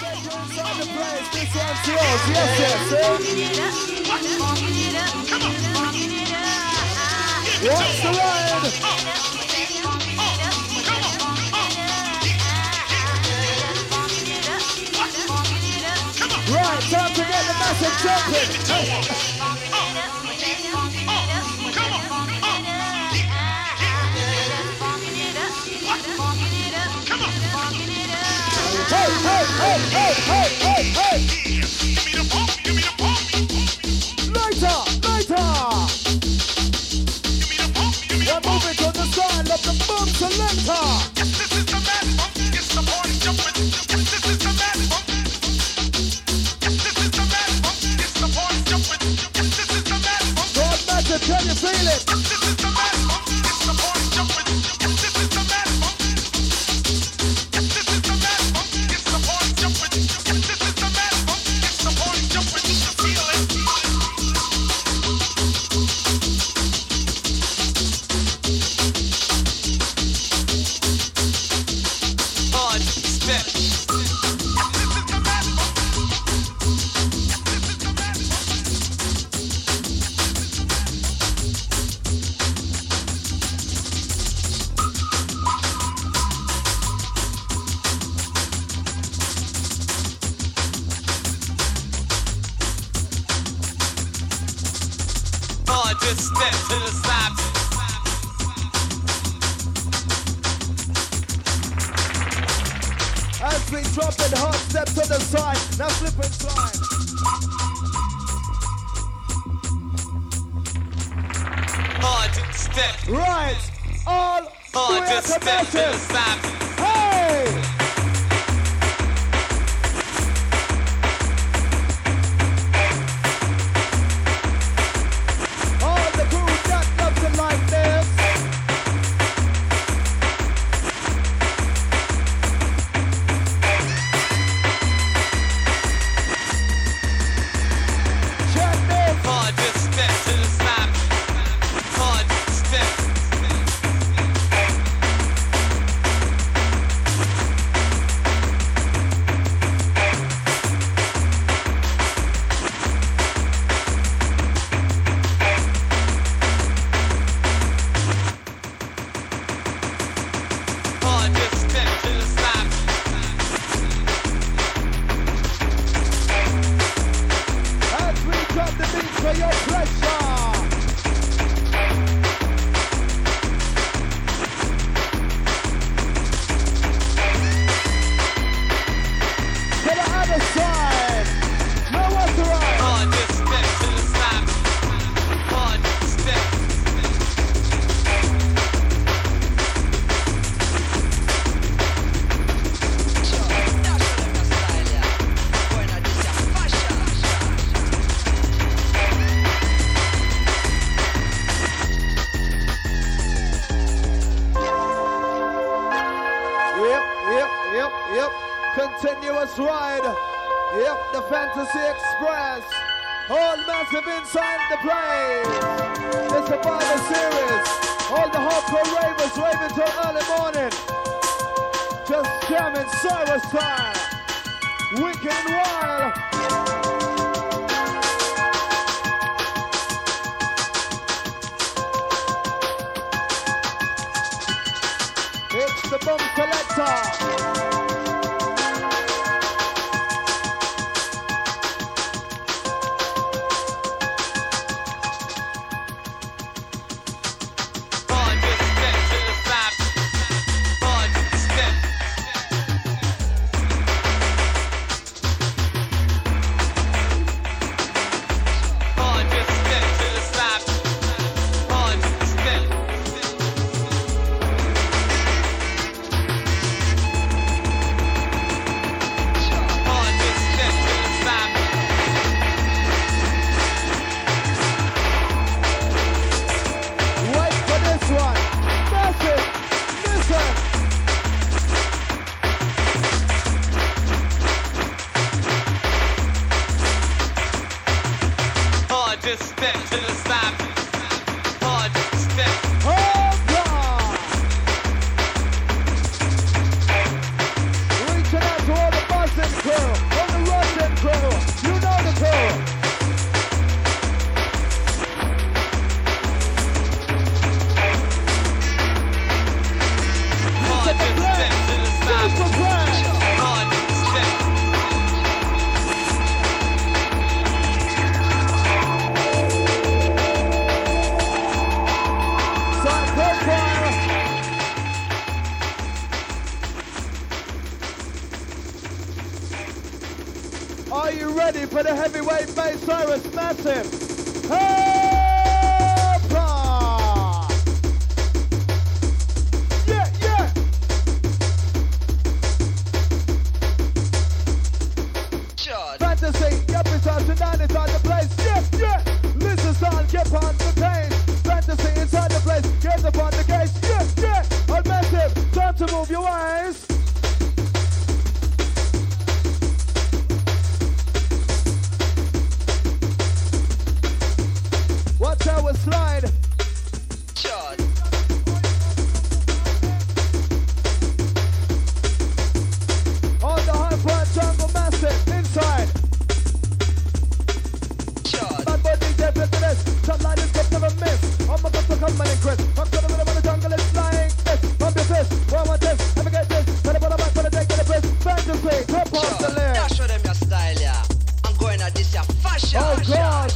Inside the place, this one's yours. Yes, what's the ride? Right, time to get the massive jumping. Hey, hey, hey, hey, hey, hey, hey! Give me the pump, give me the pump. Later, later! Give me the pump, give me the pump. We're moving to the side of the boom selector. Yes, this is the mad funk. It's the party jumping. Yes, this is the mad funk. Yes, this is the mad funk. It's the party jumping. Yes, this is the mad funk. God matter, can you feel it? Yes, this is the mad funk. It's the party jumping. Yes, this is the mad funk. Yes, this is the mad funk. It's the party jumping. Yes, this is the mad funk. It's the party jumping. You feel it? Hard step. Just step to the side. As we drop it hard, step to the side. Now flip and slide. Hard step. Right. All hard just step to the side. Hey! Like this. Check this. Hard just step to the side. Hard step. Continuous ride. Yep, the Fantasy Express. All massive inside the place. It's a Bible series. All the hardcore ravers raving till early morning. Just jamming Cyrus style. Wicked and wild. It's the Boom Selector. Reaching out to all the buzzing crew. Are you ready for the heavyweight bass Cyrus Massive? Hoppa! Yeah, yeah! Sure. Fantasy, yep, it's on tonight, it's on the place. Yeah, yeah! Listen, son, get on the pace. Fantasy inside the place, get up on the case. Yeah, yeah! On Massive, time to move your eyes. Watch how we slide. Sure. On the high part, jungle Massive, inside. Sure. Bad boy DJ, play to this. Some like this, never miss. I'm about to come and Chris. I'm gonna rhythm on the jungle, it's flying. This, pump your fist. One more test, let me get this. Tell them what I'm for the deck of the press. Fantasy, top off the list. Now show them your style, yeah. I'm going at this, your fashion. Oh, God.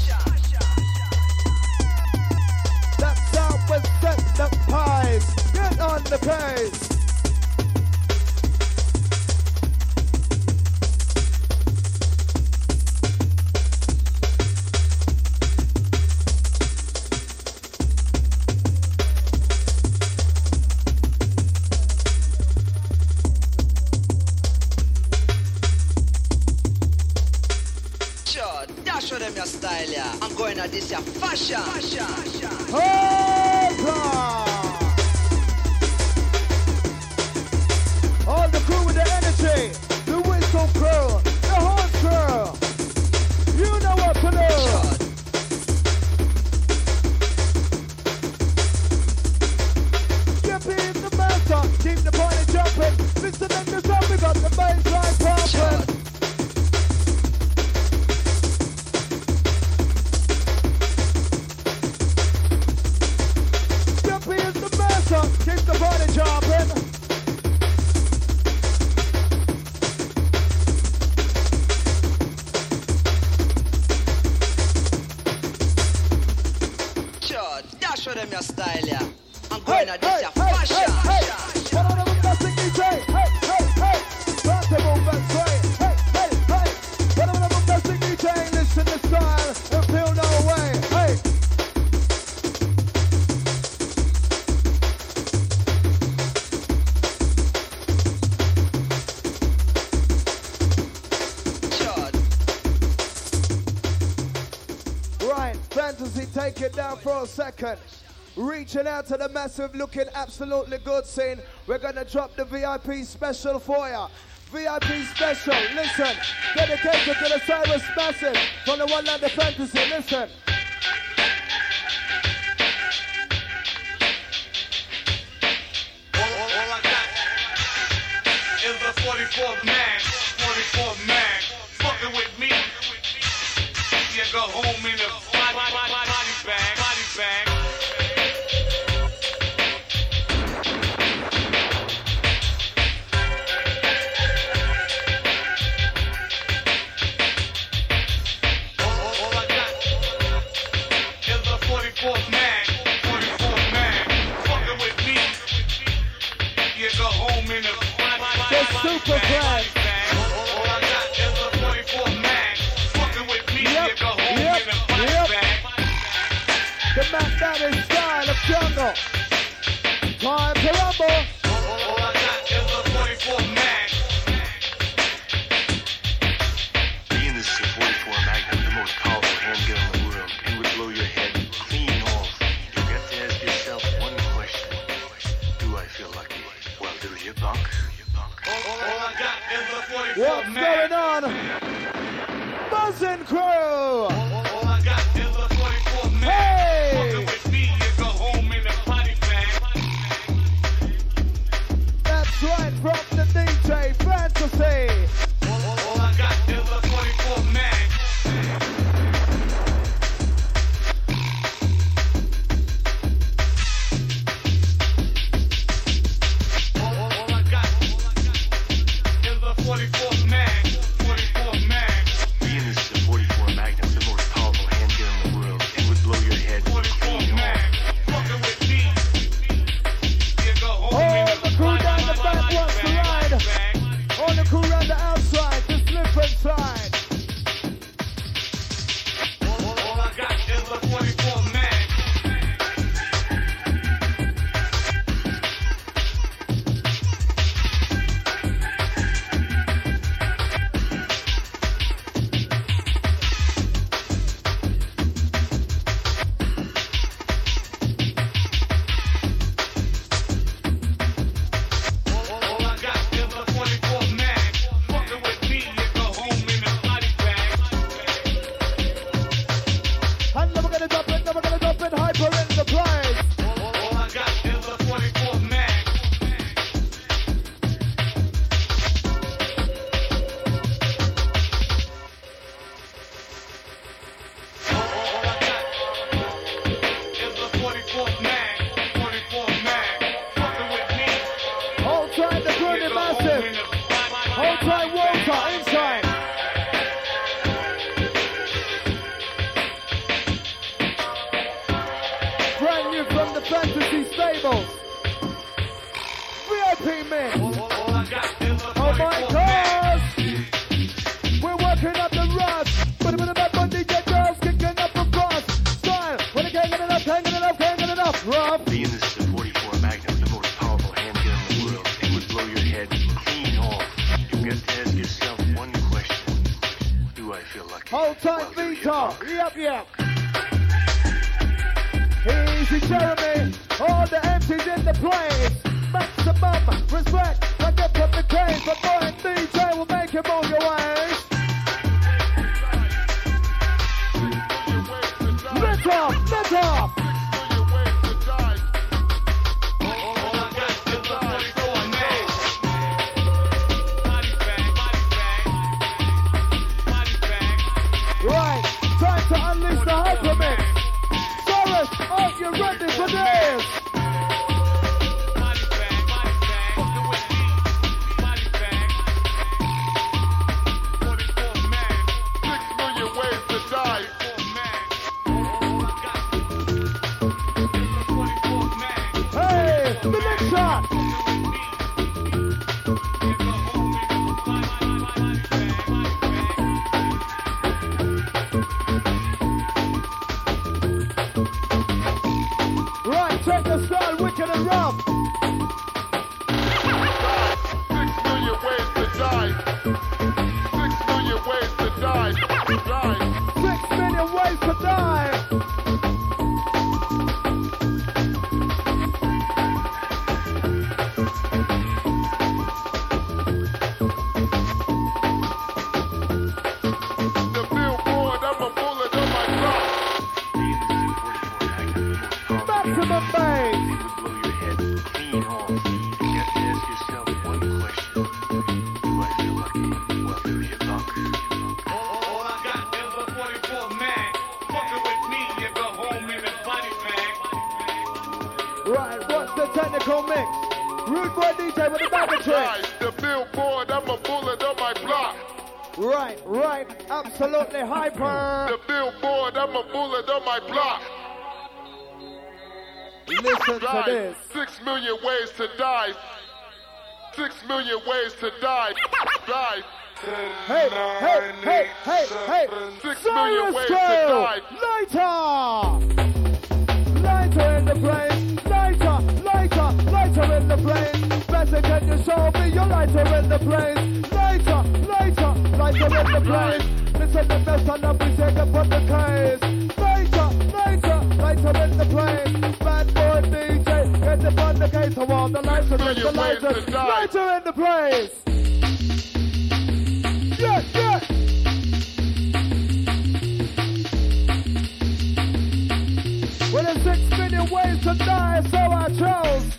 That's how we set the pies. Get on the pace. Sure. Now show them your style, yeah. I'm going at this, your fashion. All the crew with the energy, the whistle crew, the horn crew. You know what to do. Sure. Get in the master, keep the party jumping. Listen to the song, we got the bass line pumping. Sure. Keep the party jumping. Sure. Now show them your style, yeah. I'm going at this, your fashion. One of them best thing DJ. Hey, hey, hey. Start to move and sway. Hey, hey, hey. One of them best thing DJ. Listen to style and feel no way. Hey. Fantasy, take it down for a second. Reaching out to the Massive, looking absolutely good scene. We're gonna drop the VIP special for ya. VIP special, listen. Dedicated to the Cyrus Massive from the one like the Fantasy, listen. All I got is a 44 mag, 44 mag. Fucking with me, you go home in a body bag, body bag. All I got is a 44 mag, 44 mag. Fucking with me, you go home in a The super bag. All I got is a 44 mag. Fucking with me, you go home in a body bag. The Mac Daddy style of jungle. Time to rumble. All I got is a 44 mag. Being this is a 44 Magnum, the most powerful handgun in the world, it would blow your head clean off. You've got to ask yourself one question. Do I feel lucky? Well, do you, punk? All I got is a 44 What's mag. going on? Buzzing crew. All I got is a 44 mag. Hey! Fucking with me, you go home in a body bag. That's right from the DJ Fantasy. All I got is a 44 mag. All I got is a 44 mag. 44 mag. Being this is a 44 Magnum, the most powerful handgun in the world, it would blow your head 44 clean mag. off. Fucking with me, you go home Oh, in a the crew down the back wants to ride. bag. All the crew round the outside, the slip inside. Hold tight, Vita. Yep. Easy, Jeremy. All the MCs in the place. Maximum respect. I get from the case. But boy, DJ will make you move your ways. Let off. Right, time to unleash the hypermix. Soros, are you ready for this? Hey, the next shot. Right, check the style, wicked and rough. 6 million ways to die. 6 million ways to die. 6 million ways to die. The billboard, I'm a bullet on my clock. Maximum bass. Blow your head clean off. You have to ask yourself one question. Do I feel lucky? Well, do you, Buck? All I got is a 44 mag. Fucking with me, you go home in a body bag. Right, what's the technical mix? Rude boy DJ with the bag trick. Right, the billboard, I'm a bullet on my block. Right, absolutely hyper. The billboard, I'm a bullet on my block. Listen to Right, this. 6 million ways to die. 6 million ways to die. Die. Hey. 6 million Cyrus ways to Girl. die. Lighter in the place. Lighter in the place. Better can you show me your lighter in the place? Lighter in the place. Listen the best and up we take up on the case. Lighter in the place. Bad boy DJ, get the on the case. I want the lighter in the lighter. Lighter in the place. Yeah. Well, there's 6 million ways to die, so I chose.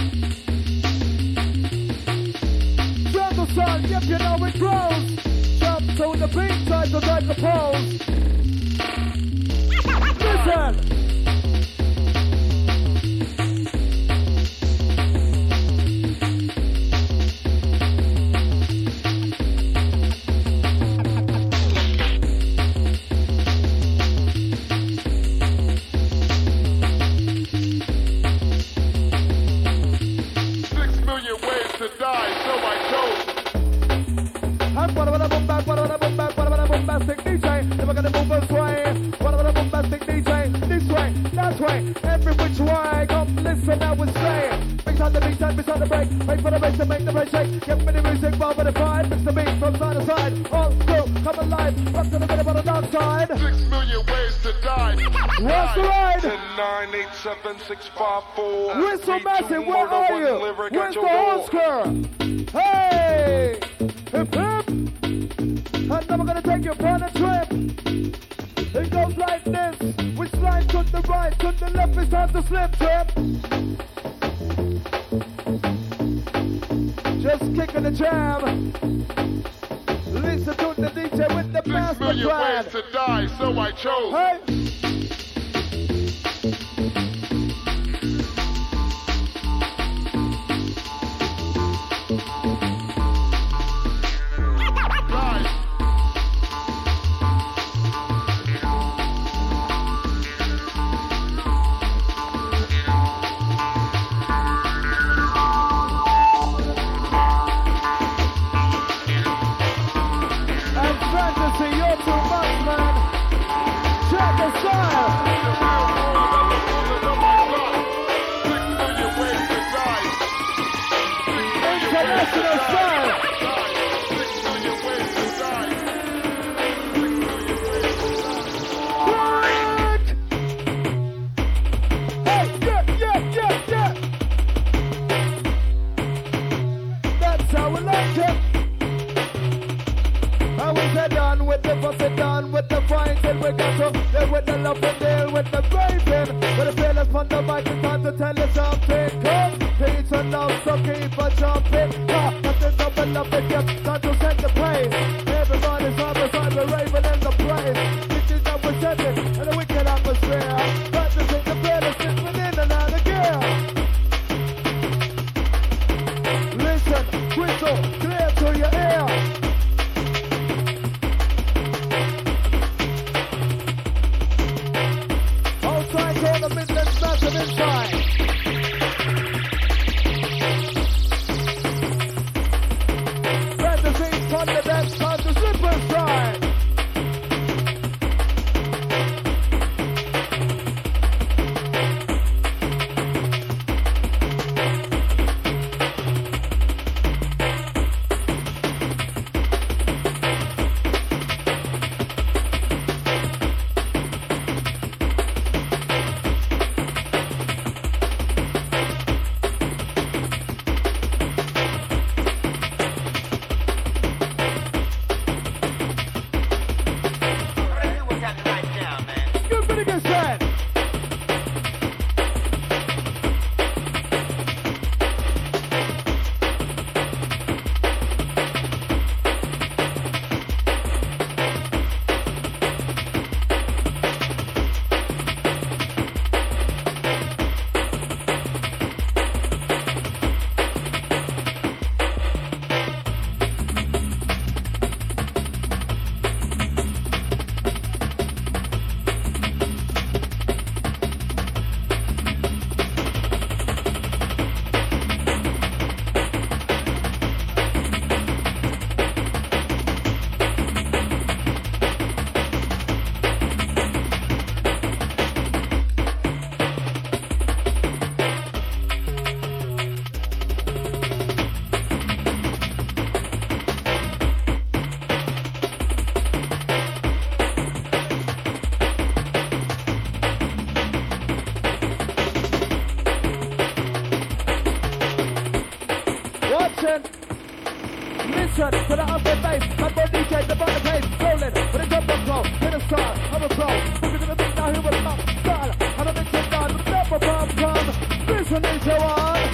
Jump the sun, yep, you know it grows. Jump to the beat, try to take the pose. Listen. Bombastic DJ, never gonna move us way. What about a bombastic DJ? This way, that way, every which way. Come listen, I would say. Mix on the beat, mix on the break. Wait for the bass to make the bass shake. Get me the music, bar with the pride. Mix the beat from side to side. All through, come alive. Rock to the middle on the dark side. 6 million ways to die. What's the ride? 10, 9, 8, 7, 6, 5, 4. Whistle Massive, where are you? Where's the Oscar? Hey! Hip hip! And now we're gonna take you on a trip. It goes like this. We slide to the right, to the left, it's time to slip trip. Just kicking the jam. Listen to the DJ with the 6 master million plan. ways to die, so I chose. Hey! Fantasy, you're too much, man. Check this fussing done with the fighting. We got to deal with the love and deal with the graving. But the feelings from the mic, it's time to tell you something. Come, peace and love, so keep on jumping. Nothing's up and love it, yep, time to set the pace. Everybody's on the side, we're raving in the place. This is how we're setting in a wicked atmosphere. Practicing the feelings, it's within and out of gear. Listen, crystal clear to your ear. Outside tournament, massive inside. Fantasy, on the dance, on the slipper side. Listen to the upper bass, my body DJ, the bottom pace, rolling with a jump and flow, in a star, I'm a pro, looking to the beat now, here with my style, I'm a mix and down, with never come, listen is your one.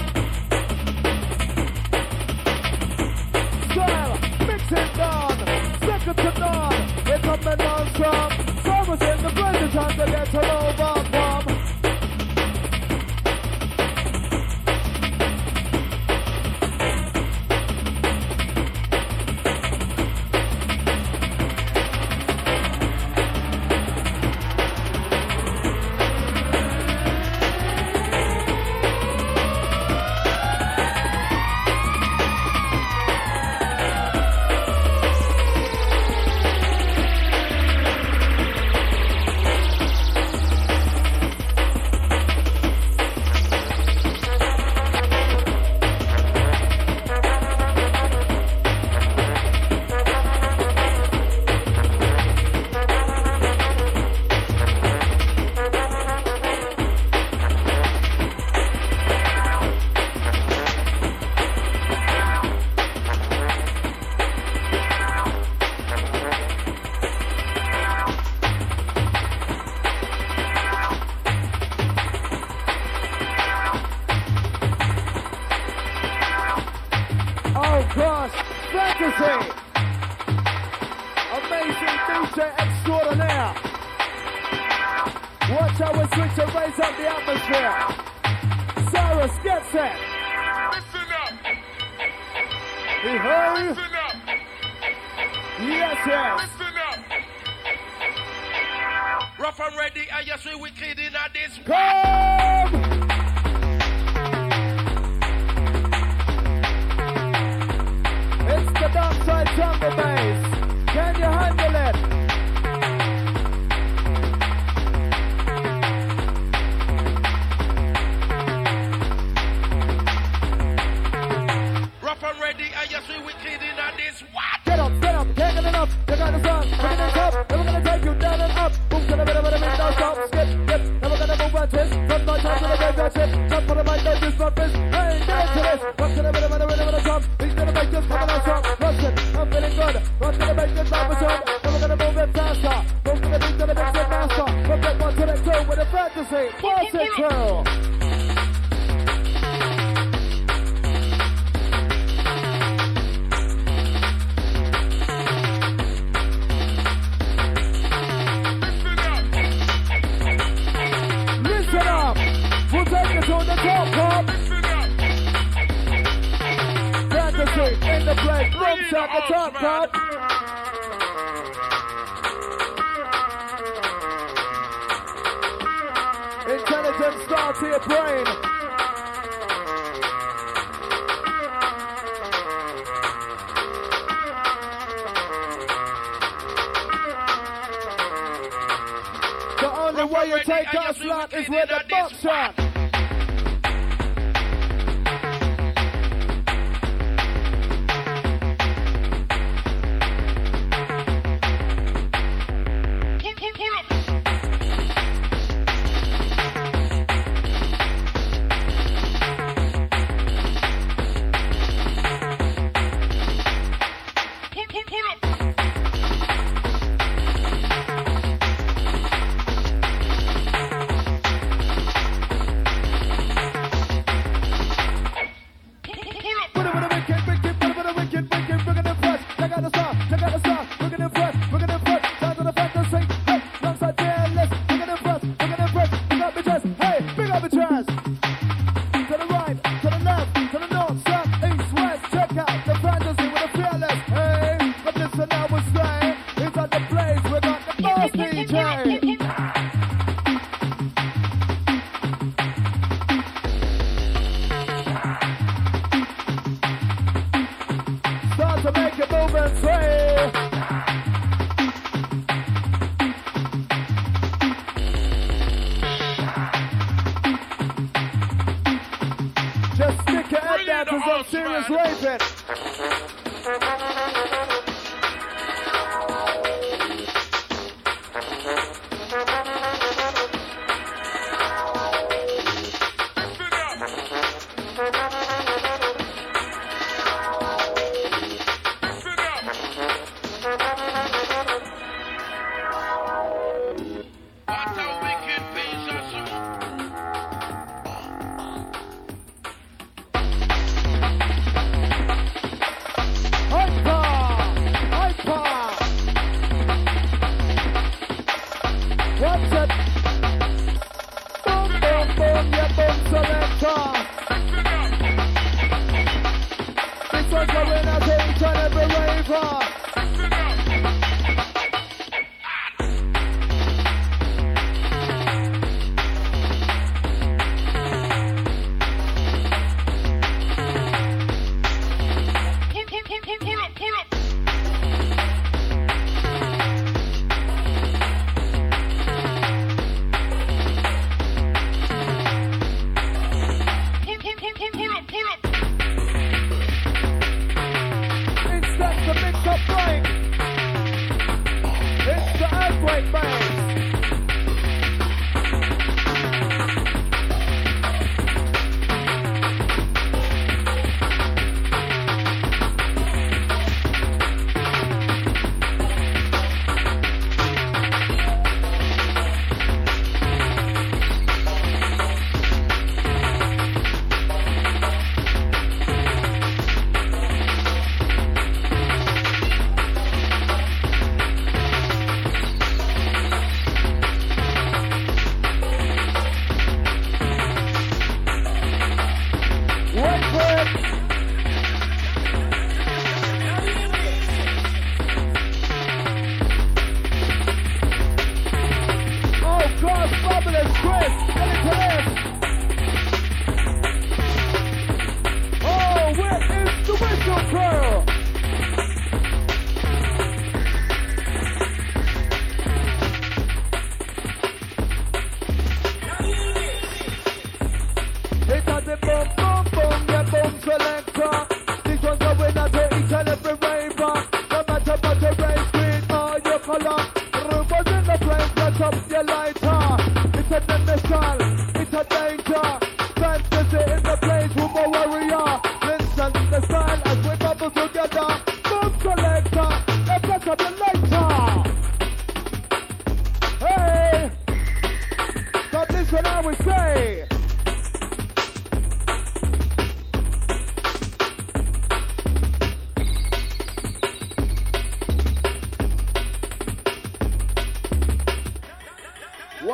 Style, mix it down, second to none, we're coming on strong, summer's in the present time to get to overcome. Amazing DJ extraordinaire. Watch how we switch and raise up the atmosphere. Cyrus gets it. Listen up. Hey. Listen up. Yes, yes. Listen up. Rough and ready, and yes, we wicked in this. Come! It's the dark side jungle bass. Can you handle it? Rough and ready, and yes, we wicked in this. What? Get up, taking it up. You got the sun, bringing it up. Then we're gonna take you down and up. Boom to the middle of the middle, don't stop, skip. Then we're gonna move and twist. From my time to the graveyard shift. Jump on the mic, don't disrupt this. Hey, get to this. Rock to the middle of the rhythm of the drum. He's gonna make this coming on strong. Listen, I'm feeling good. Rock to the bass, this vibe is on. Then we're gonna move it What's it true? Listen up. We'll take it to the top, pop. Fantasy in the place. Rooms at the top, pop. Intelligence start to your brain. The only way you take our slot is with a box shot.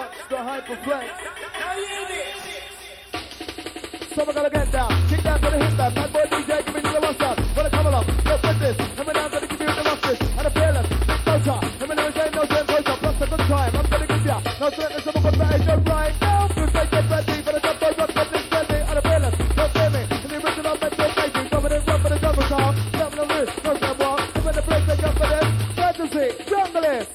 That's the hyperflex. So we're gonna get down. Kick down to the hip back. Bad boy DJ, give me the what's up. Gonna come along. No business. Coming down, gonna give you the roughness. And the fearless. Big motor. Let me know say no shame closer. Plus a good time. I'm gonna give ya. No threatness of a good better your right now. Please make it ready for the jump boy rock. Get this ready. And the fearless. Don't fear me. In the original mental crazy. Coming in front for the double song. Jumping on wrist. No shame walk. Come in the place they jump for this. Fantasy. Junglist.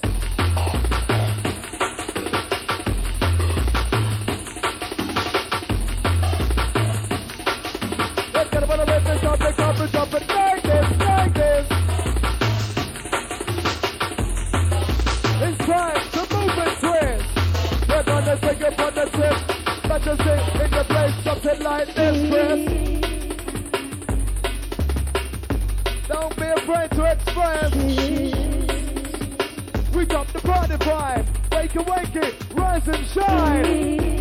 Jump it like this. It's time to move and twist. We're gonna take it on the trip. Not just sit in the place, jump it like this, Chris. Don't be afraid to express. We got the party vibe. Wake it, rise and shine.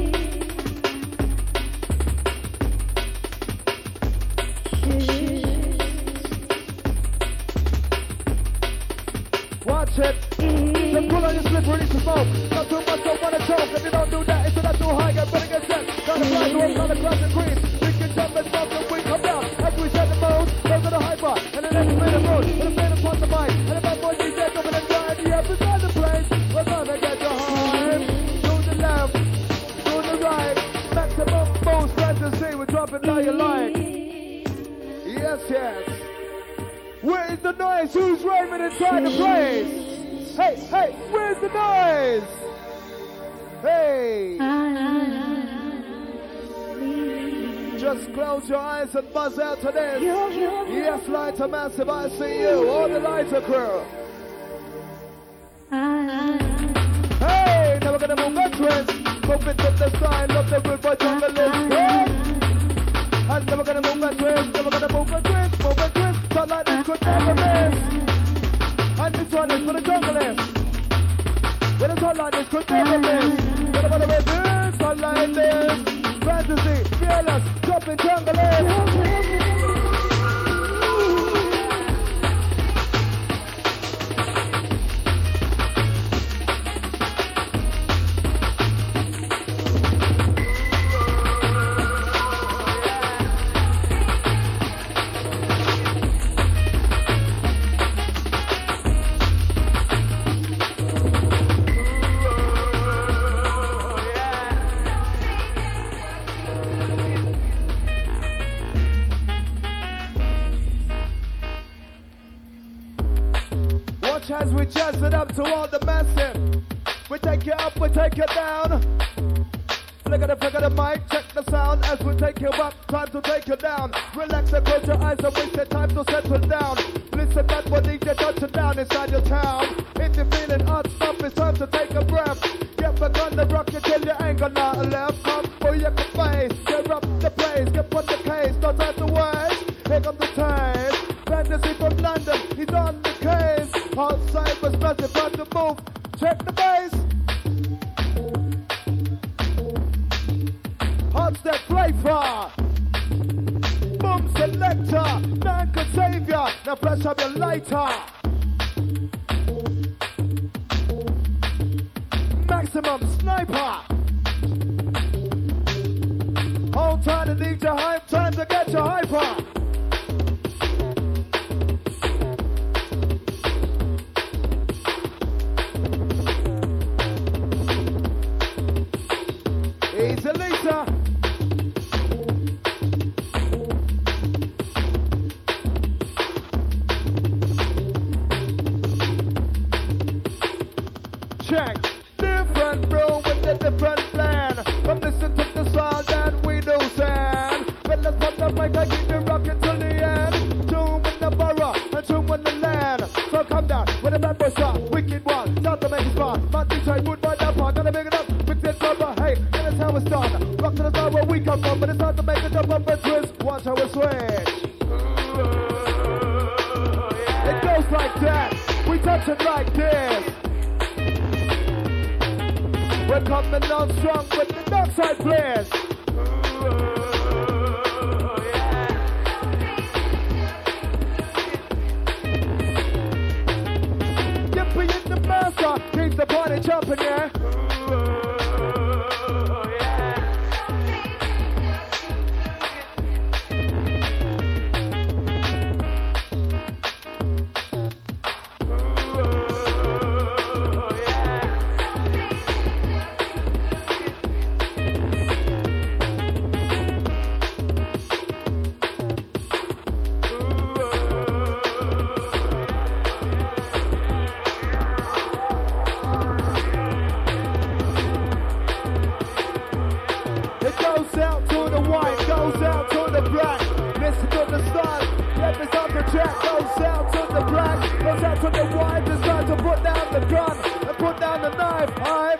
Watch it. Then pull on your slipper, release the smoke. Not too much, don't wanna choke. If you don't do that, it's not too high. Get better get set. Gotta fly to work on the grass and green. We can jump and bump and we come down. As we set the mode, go to the hyper. And the next minute road. And the man upon the mic. And the bad boy DJ coming and ride. You have to find the place. We're gonna get the hype. To the left, to the right. Maximum most fantasy. We're dropping now you like. Yes. Where is the noise? Who's raving inside the place? Hey, where's the noise? Hey! Just close your eyes and buzz out to this. Yes, Lighter Massive, I see you. All the Lighter crew. Hey, now we're gonna move that twist. Move it with the style of the good boy junglist. And then we're gonna move that twist. Then we're gonna move that twist. Move that twist. Not like this could never miss. And this one is for the junglist. When it's hot like this could never miss. What about this? Hot like this. Fantasy, fearless, jumping junglist. As we jazz it up to all the massive. We take you up, we take you down. Flick of the mic, check the sound. As we take you up, time to take you down. Relax and close your eyes and wait the time to settle down. Listen, that one DJ touching down inside your town. If you're feeling hot stuff, it's time to take a breath. Get back on the rock until you ain't got nothing left. Come for your face, tear up the place, get on the case, no time to waste. Here comes the taste. Fantasy from London, he's on the case. Outside was massive, time to move. Check the bass. Hot step flavor. Boom selector. None can save ya. Now flash up your lighter. Maximum sniper. Hold time to need your hype. Time to get your hyper. Easy Lisa. Check. Different bro with a different plan. Come listen to the sound that we do send. But let's put the mic, I keep you rocking till the end. Two in the borough and two in the land. So come down with a bad boy shot. Wicked one, start to make it smart. My DJ would buy that part, gonna big it up. Fix it proper, hey, and that's how it's done. Rock to the side where we come from, but it's time to make a jump up and twist. Watch how we switch. It goes like that. We touch it like this. We're coming on strong with the dark side players. Yippee in the master, keep the party jumping, yeah. the gun and put down the knife. Hype.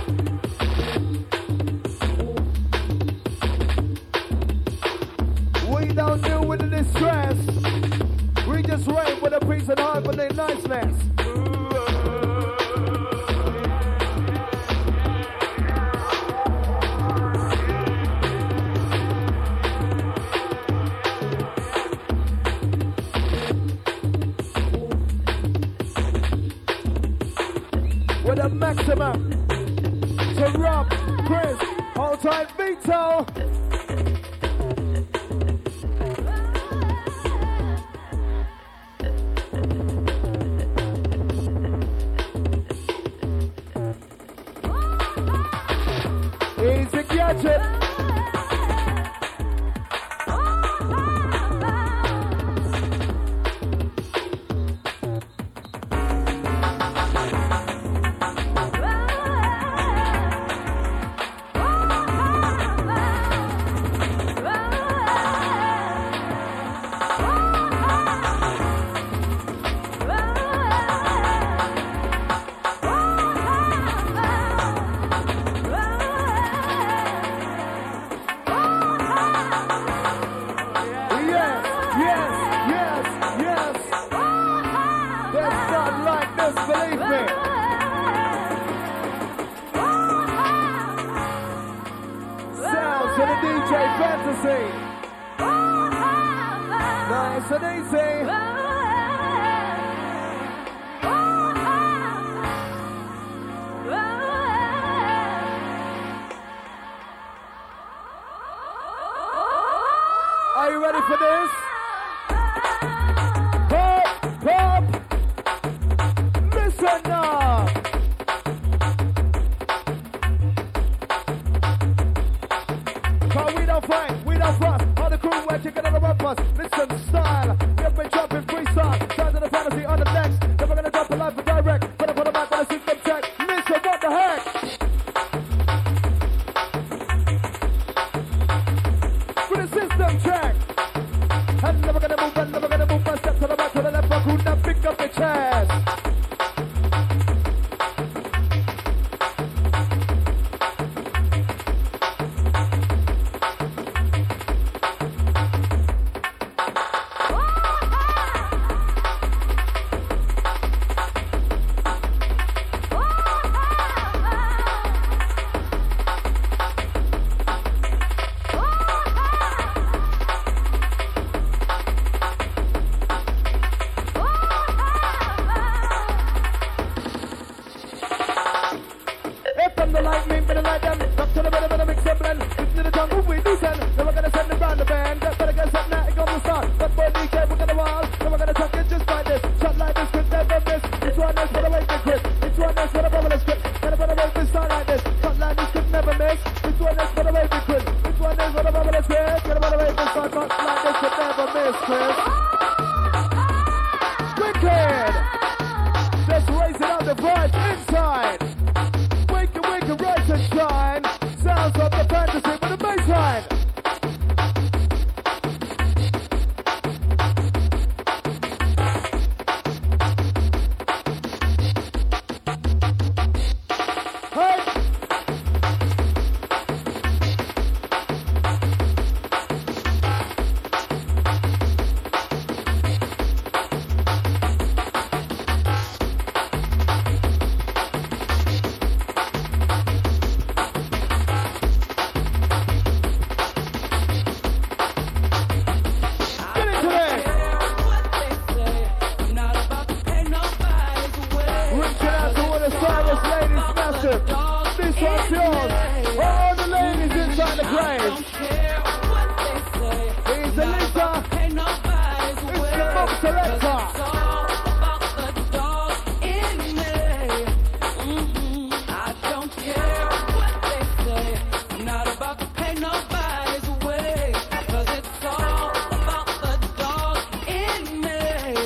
We don't deal with the distress. We just wait with a piece of heart for their niceness. With a maximum to Rob, Chris, hold tight, Vito. Easy gadget. Nice and easy. Are you ready for this? Pop, pop. Listen now. Cause we don't fight, we don't fuss. All the crew we're checking on the run bus. Listen, style. We have been dropping freestyle. Sounds of the fantasy on the next. Never gonna drop a live for direct. Put up on the mic on the system check. Listen, what the heck? With a system check. I'm never gonna move, I'm never gonna move. My step to the right, to the left. I could not pick up the chairs.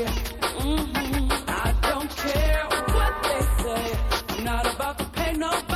No.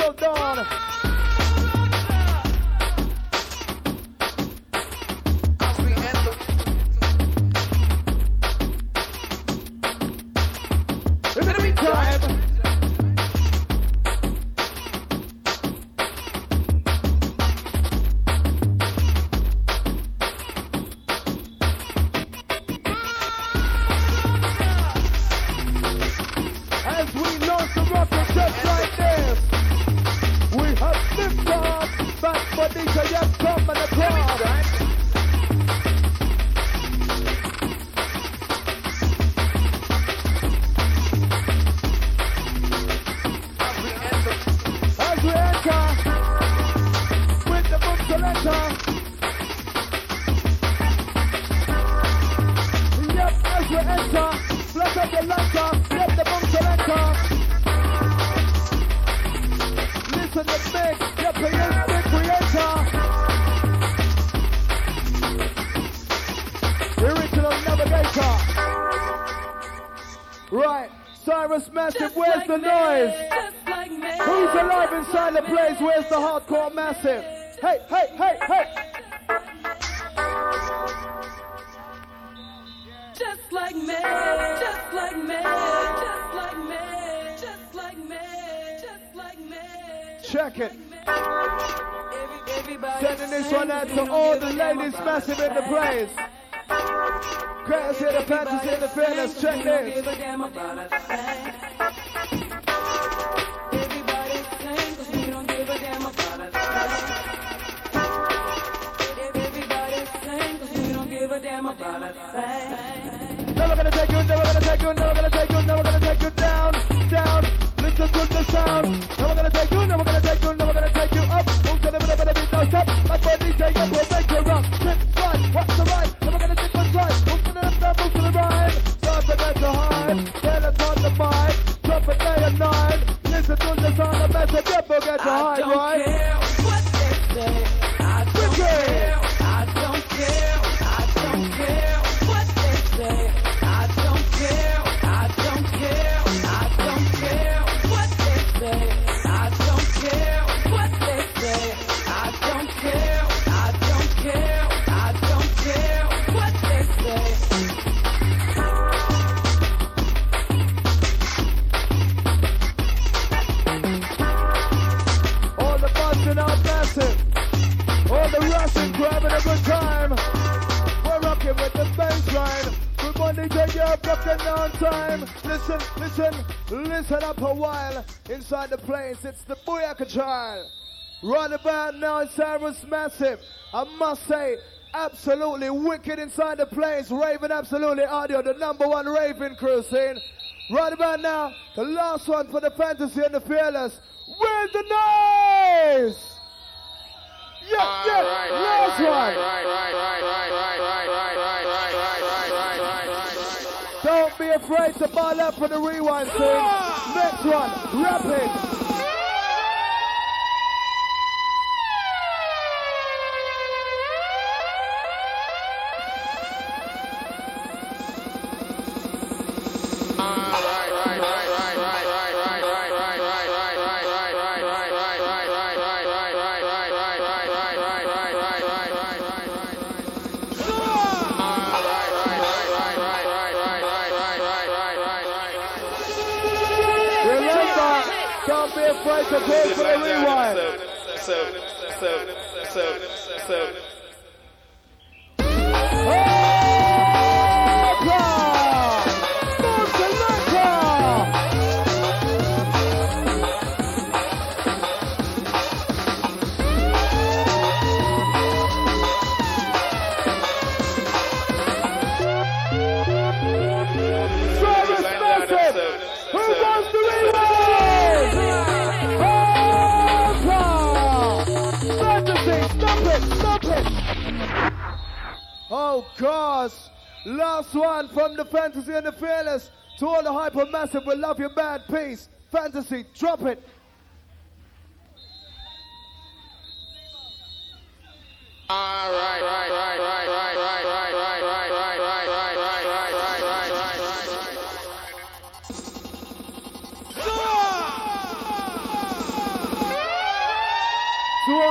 till dawn. In the meantime, as we launch the rocket just like this, we have lift off. Back for DJ Yep, come and the crowd. As we enter, with the boom selector. Yep, as we enter, flash up the lighter. Yep, the boom selector. Listen to Big, the creator. The original navigator. Right, Cyrus Massive, where's the noise? Who's alive inside the place? Where's the hardcore massive? Hey, hey, hey, hey! Just like me, just like me, just like me, just like me, just like me. Check it. Sending this one out to all the ladies massive in the place. Courtesy of the Fantasy and the Fearless. Check this. Never gonna take you, never gonna take you, never gonna take you, never gonna take you down, down. Listen to the sound. Never gonna take you, never gonna take you, never gonna take you up. Move to the middle, gonna be no stop. My body take up, we'll make you rock. Trip, slide, what's the right? Never gonna take what's right. Move to the left, now move to the right. Start to get to high. Tell us on the mic. Drop it day and night. Listen to the sound of message, yep, we'll get to high, right? I don't care what they say. I don't care. I don't care. I don't care what they say. I don't care. I don't care. I don't care what they say. I don't care what they say. I don't care. I don't care. I don't care what they say. All the busting out massive. All the rushing, grabbing a good time. We're rocking with the bass line. Good morning, DJ, you're rocking on time. Listen, listen, listen up a while. Inside the place, it's the Booyaka Child. Right about now, it's Cyrus Massive. I must say, absolutely wicked inside the place. Raving absolutely audio, the #1 raving crew scene. Right about now, the last one for the Fantasy and the Fearless. Where's the noise? Yeah, last one. Don't be afraid to ball up for the rewind soon. Next one, rapid. Don't be afraid to pay for the rewind. Oh gosh, last one from the Fantasy and the Fearless. To all the hypermassive, we love you, bad peace. Fantasy, drop it.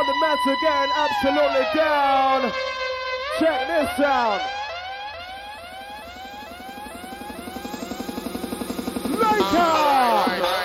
on the mats again, absolutely down. Check this out. Later.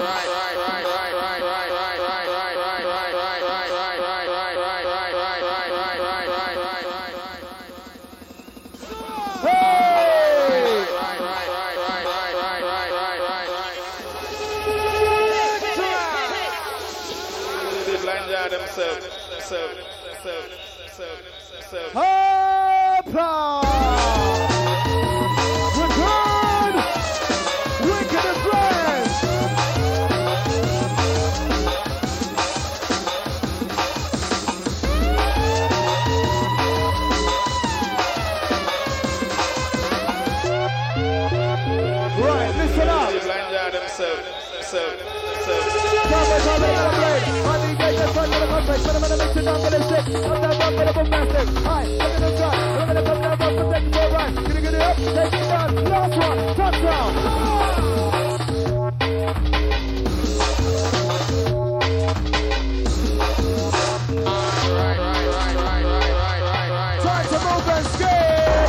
Applause! We're good! Wicked and fresh! Right, listen up! Last one, touchdown! Try to move and skate!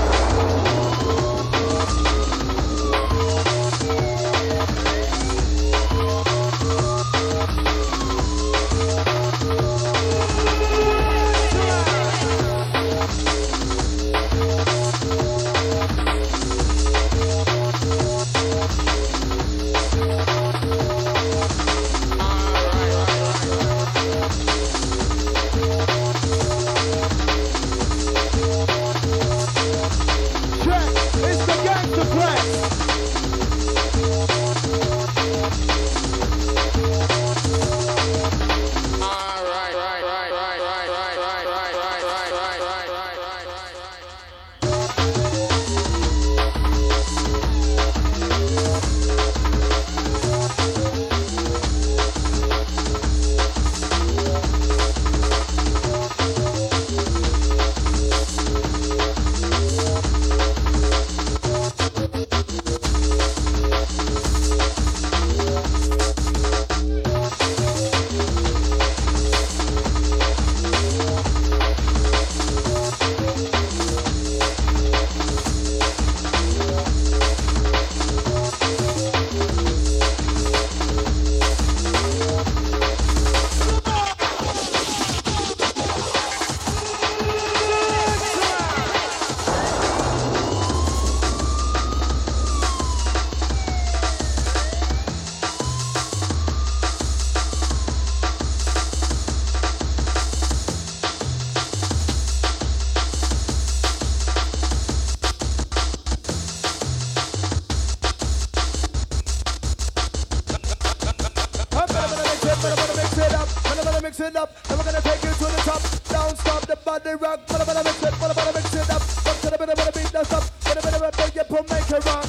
Mix it up, and we're gonna take you to the top. Don't stop the body rock, mix it up. Up to the bit of the beat, that's up. Bit of a big, you pull, make it rock.